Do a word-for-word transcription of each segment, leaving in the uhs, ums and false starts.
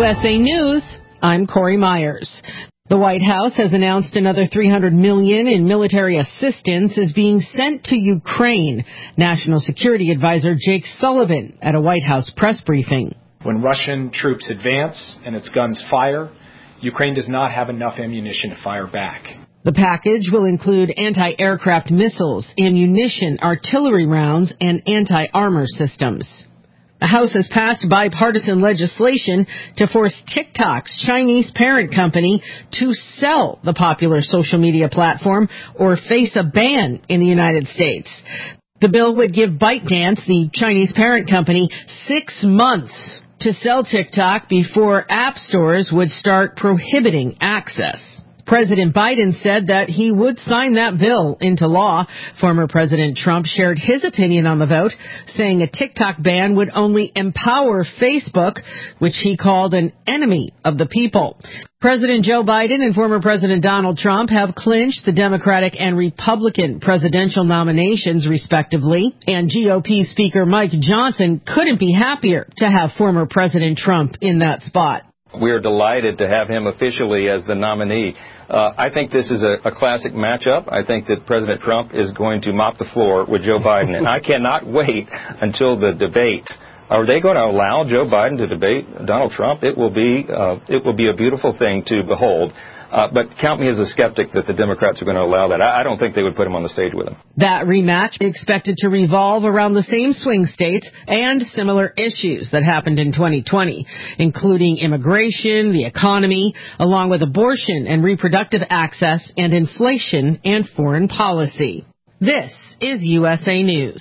S A News, I'm Corey Myers. The White House has announced another three hundred million dollars in military assistance is being sent to Ukraine. National Security Advisor Jake Sullivan at a White House press briefing. When Russian troops advance and its guns fire, Ukraine does not have enough ammunition to fire back. The package will include anti-aircraft missiles, ammunition, artillery rounds, and anti-armor systems. The House has passed bipartisan legislation to force TikTok's Chinese parent company to sell the popular social media platform or face a ban in the United States. The bill would give ByteDance, the Chinese parent company, six months to sell TikTok before app stores would start prohibiting access. President Biden said that he would sign that bill into law. Former President Trump shared his opinion on the vote, saying a TikTok ban would only empower Facebook, which he called an enemy of the people. President Joe Biden and former President Donald Trump have clinched the Democratic and Republican presidential nominations, respectively, and G O P Speaker Mike Johnson couldn't be happier to have former President Trump in that spot. We are delighted to have him officially as the nominee. Uh, I think this is a, a classic matchup. I think that President Trump is going to mop the floor with Joe Biden, and I cannot wait until the debate. Are they going to allow Joe Biden to debate Donald Trump? It will be uh, it will be a beautiful thing to behold. Uh, but count me as a skeptic that the Democrats are going to allow that. I, I don't think they would put him on the stage with him. That rematch is expected to revolve around the same swing states and similar issues that happened in twenty twenty, including immigration, the economy, along with abortion and reproductive access, and inflation and foreign policy. This is U S A News.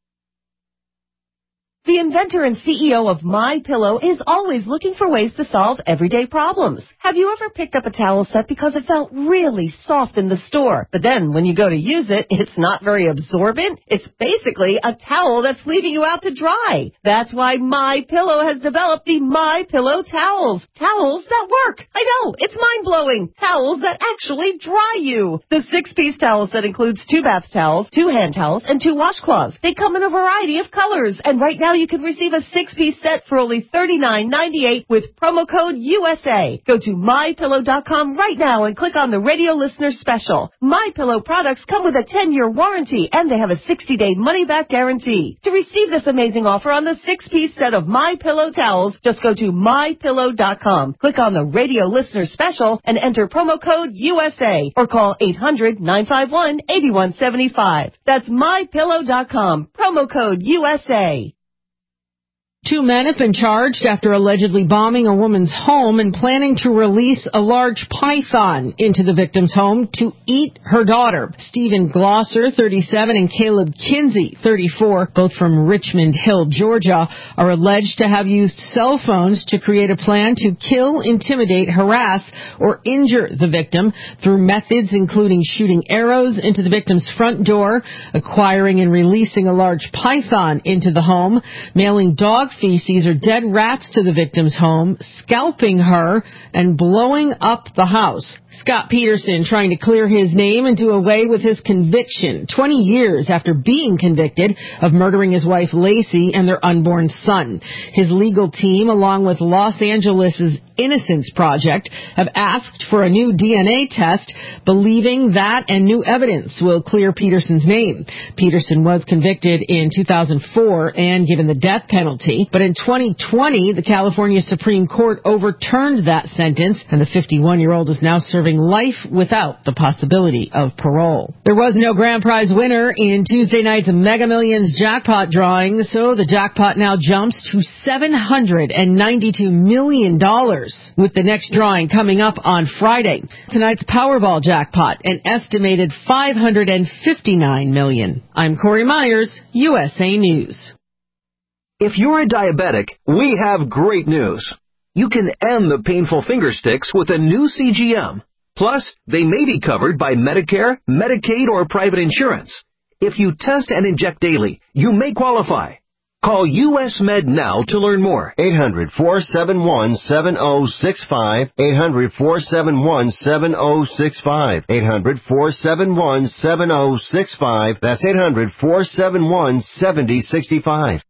The inventor and C E O of MyPillow is always looking for ways to solve everyday problems. Have you ever picked up a towel set because it felt really soft in the store, but then when you go to use it, it's not very absorbent? It's basically a towel that's leaving you out to dry. That's why MyPillow has developed the MyPillow towels. Towels that work. I know, it's mind-blowing. Towels that actually dry you. The six-piece towel set includes two bath towels, two hand towels, and two washcloths. They come in a variety of colors, and right now you can receive a six-piece set for only thirty-nine ninety-eight with promo code U S A. Go to my pillow dot com right now and click on the radio listener special. MyPillow products come with a ten-year warranty, and they have a sixty-day money-back guarantee. To receive this amazing offer on the six-piece set of MyPillow towels, just go to my pillow dot com, click on the radio listener special, and enter promo code U S A, or call eight hundred nine five one eight one seven five. That's my pillow dot com, promo code U S A. Two men have been charged after allegedly bombing a woman's home and planning to release a large python into the victim's home to eat her daughter. Stephen Glosser, thirty-seven, and Caleb Kinsey, thirty-four, both from Richmond Hill, Georgia, are alleged to have used cell phones to create a plan to kill, intimidate, harass, or injure the victim through methods including shooting arrows into the victim's front door, acquiring and releasing a large python into the home, mailing dog feces or dead rats to the victim's home, scalping her, and blowing up the house. Scott Peterson trying to clear his name and do away with his conviction twenty years after being convicted of murdering his wife Lacey and their unborn son. His legal team, along with Los Angeles' Innocence Project, have asked for a new D N A test, believing that and new evidence will clear Peterson's name. Peterson was convicted in two thousand four and given the death penalty, but in twenty twenty, the California Supreme Court overturned that sentence, and the fifty-one-year-old is now serving life without the possibility of parole. There was no grand prize winner in Tuesday night's Mega Millions jackpot drawing, so the jackpot now jumps to seven hundred ninety-two million dollars, with the next drawing coming up on Friday. Tonight's Powerball jackpot, an estimated five hundred fifty-nine million dollars. I'm Corey Myers, U S A News. If you're a diabetic, we have great news. You can end the painful finger sticks with a new C G M. Plus, they may be covered by Medicare, Medicaid, or private insurance. If you test and inject daily, you may qualify. Call U S Med now to learn more. eight hundred four seven one seven zero six five. eight hundred four seven one seven zero six five. eight hundred four seven one seven zero six five. That's eight hundred four seven one seven zero six five.